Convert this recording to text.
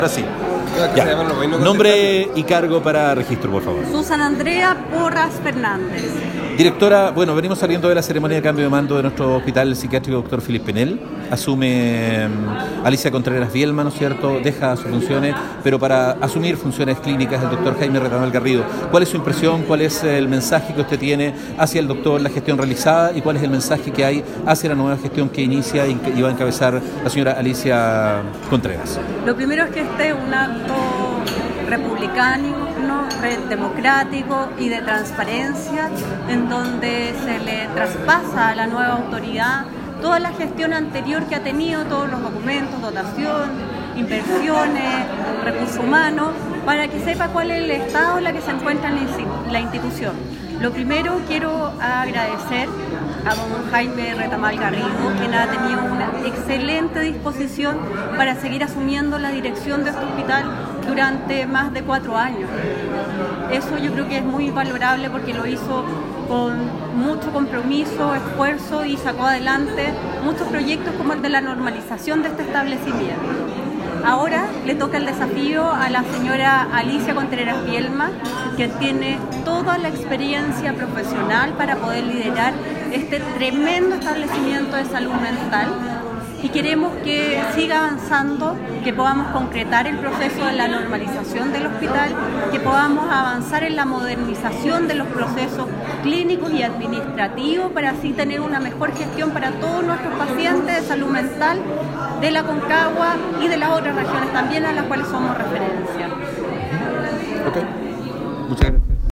Ahora sí. Ya. Nombre y cargo para registro, por favor. Susana Andrea Porras Fernández. Directora, bueno, venimos saliendo de la ceremonia de cambio de mando de nuestro hospital psiquiátrico Dr. Felipe Penel. Asume Alicia Contreras Bielma, ¿no es cierto? Deja sus funciones, pero para asumir funciones clínicas el doctor Jaime Retamal Garrido. ¿Cuál es su impresión? ¿Cuál es el mensaje que usted tiene hacia el doctor, la gestión realizada? ¿Y cuál es el mensaje que hay hacia la nueva gestión que inicia y va a encabezar la señora Alicia Contreras? Lo primero es que este es un acto republicano, democrático y de transparencia, en donde se le traspasa a la nueva autoridad toda la gestión anterior que ha tenido, todos los documentos, dotación, inversiones, recursos humanos, para que sepa cuál es el estado en el que se encuentra la institución. Lo primero, quiero agradecer a don Jaime Retamal Garrido, quien ha tenido una excelente disposición para seguir asumiendo la dirección de este hospital durante más de 4 años. Eso yo creo que es muy valorable porque lo hizo con mucho compromiso, esfuerzo y sacó adelante muchos proyectos como el de la normalización de este establecimiento. Ahora le toca el desafío a la señora Alicia Contreras Bielma, que tiene toda la experiencia profesional para poder liderar este tremendo establecimiento de salud mental, y queremos que siga avanzando, que podamos concretar el proceso de la normalización del hospital, que podamos avanzar en la modernización de los procesos clínicos y administrativos para así tener una mejor gestión para todos nuestros pacientes de salud mental de la Concagua y de las otras regiones también a las cuales somos referencia.